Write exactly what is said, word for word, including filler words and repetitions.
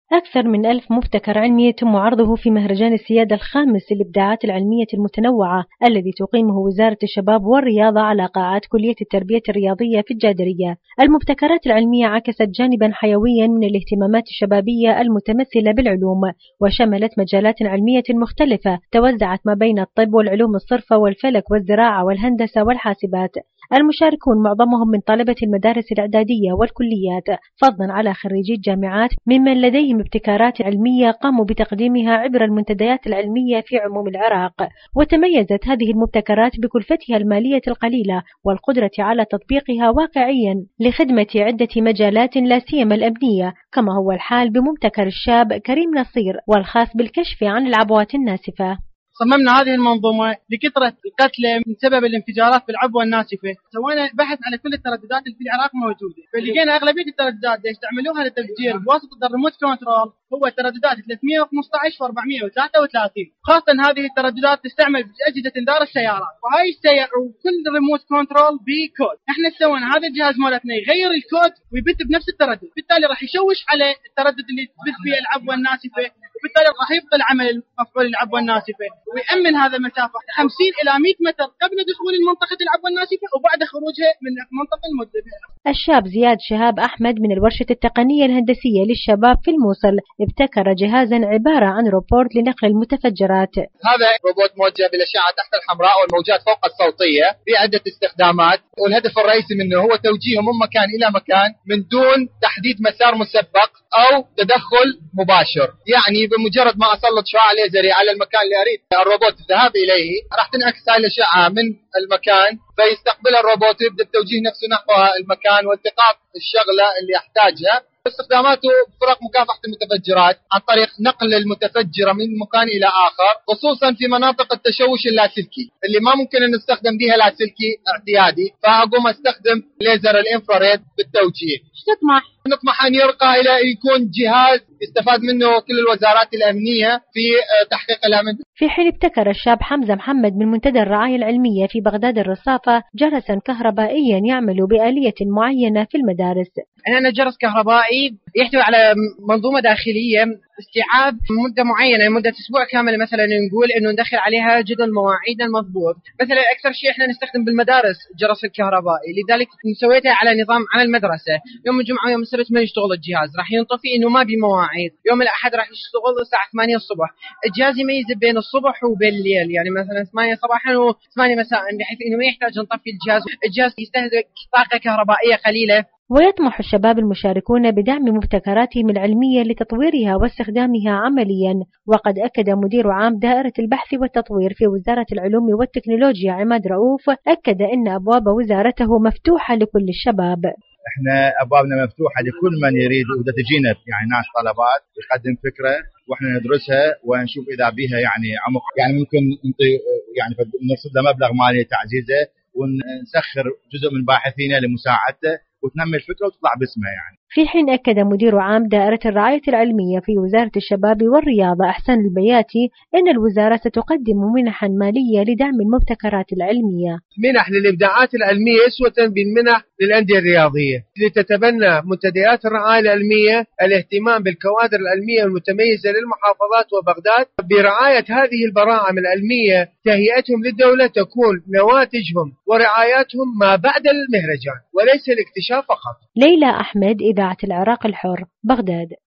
أكثر من ألف مبتكر علمي يتم عرضه في مهرجان السيادة الخامس للإبداعات العلمية المتنوعة الذي تقيمه وزارة الشباب والرياضة على قاعات كلية التربية الرياضية في الجادرية. المبتكرات العلمية عكست جانبا حيويا من الاهتمامات الشبابية المتمثلة بالعلوم، وشملت مجالات علمية مختلفة توزعت ما بين الطب والعلوم الصرفة والفلك والزراعة والهندسة والحاسبات. المشاركون معظمهم من طلبة المدارس الإعدادية والكليات، فضلا على خريجي الجامعات ممن لديهم ابتكارات علمية قاموا بتقديمها عبر المنتديات العلمية في عموم العراق. وتميزت هذه المبتكرات بكلفتها المالية القليلة والقدرة على تطبيقها واقعيا لخدمة عدة مجالات لا سيما الأمنية، كما هو الحال بمبتكر الشاب كريم نصير والخاص بالكشف عن العبوات الناسفة. صممنا هذه المنظومة لكثرة القتلى من سبب الانفجارات في العبوة الناسفة. سوينا بحث على كل الترددات اللي في العراق موجودة، فلقينا أغلبية الترددات اللي يستعملوها للتفجير بواسطة الريموت كنترول هو الترددات ثلاثمئة وخمسة عشر وأربعمئة وثلاثة وثلاثين، خاصة هذه الترددات تستعمل في أجهزة إنذار السيارات، وهاي السيارة وكل ريموت كنترول بكود. احنا سوينا هذا الجهاز مالتنا يغير الكود ويبث بنفس التردد، بالتالي راح يشوش على التردد اللي تبث فيه العبوة الناسفة، وبالتالي راح يبطل عمل مفعول العبوة الناسفة ويأمن هذا المسافة خمسين إلى مئة متر قبل دخول منطقة العبوة الناسفة وبعد خروجها من منطقة المدبر. الشاب زياد شهاب أحمد من الورشة التقنية الهندسية للشباب في الموصل ابتكر جهازا عبارة عن روبوت لنقل المتفجرات. هذا روبوت موجه بالأشعة تحت الحمراء والموجات فوق الصوتية بعدة استخدامات، والهدف الرئيسي منه هو توجيهه من مكان إلى مكان من دون تحديد مسار مسبق أو تدخل مباشر. يعني بمجرد ما أسلط شعاع ليزري على المكان اللي أريد الروبوت الذهاب إليه راح تنعكس هاي الأشعة من المكان فيستقبل الروبوت ويبدأ التوجيه نفسه نحو المكان والتقاط الشغلة اللي يحتاجها. استخداماته فرق مكافحة المتفجرات عن طريق نقل المتفجرة من مكان إلى آخر، خصوصا في مناطق التشوش اللاسلكي اللي ما ممكن أن نستخدم بها لاسلكي اعتيادي، فأقوم أستخدم ليزر الإنفراريد بالتوجيه. نطمح نطمح أن يرقى إلى يكون جهاز يستفاد منه كل الوزارات الأمنية في تحقيق الأمن. في حين ابتكر الشاب حمزة محمد من منتدى الرعاية العلمية في بغداد الرصافة جرسا كهربائيا يعمل بآلية معينة في المدارس. عندنا جرس كهربائي يحتوي على منظومة داخلية استيعاب مدة معينة، مدة أسبوع كامل مثلا نقول إنه ندخل عليها جدول مواعيد المضبوط. مثلا أكثر شيء إحنا نستخدم بالمدارس جرس الكهربائي، لذلك سويته على نظام على المدرسة. يوم الجمعة ويوم السبت ما يشتغل الجهاز، راح ينطفي إنه ما بمواعيد. يوم الأحد راح يشتغل الساعة ثمانية الصبح. الجهاز يميز بين الصبح وبين الليل، يعني مثلا ثمانية صباحا وثمانية مساء، بحيث إنه ما يحتاج نطفي الجهاز. الجهاز يستهلك طاقة كهربائية قليلة. ويطمح الشباب المشاركون بدعم مبتكراتهم العلمية لتطويرها واستخدامها عمليا. وقد أكد مدير عام دائرة البحث والتطوير في وزارة العلوم والتكنولوجيا عماد رؤوف أكد أن أبواب وزارته مفتوحة لكل الشباب. احنا ابوابنا مفتوحه لكل من يريد، واذا تجينا يعني ناس طلبات يقدم فكره واحنا ندرسها ونشوف اذا بها يعني عمق، يعني ممكن نعطي يعني نصل له مبلغ مالي تعزيزه ونسخر جزء من باحثينا لمساعدته وتنمي الفكره وتطلع باسمها. يعني في حين أكد مدير عام دائرة الرعاية العلمية في وزارة الشباب والرياضة أحسان البياتي أن الوزارة ستقدم منحا مالية لدعم المبتكرات العلمية. منح للإبداعات العلمية أسوة بالمنح للأندية الرياضية لتتبنى منتديات الرعاية العلمية الاهتمام بالكوادر العلمية المتميزة للمحافظات وبغداد برعاية هذه البراعم العلمية. تهيئتهم للدولة تكون نواتجهم ورعاياتهم ما بعد المهرجان وليس الاكتشاف فقط. ليلى أحمد، إذاعة العراق الحر، بغداد.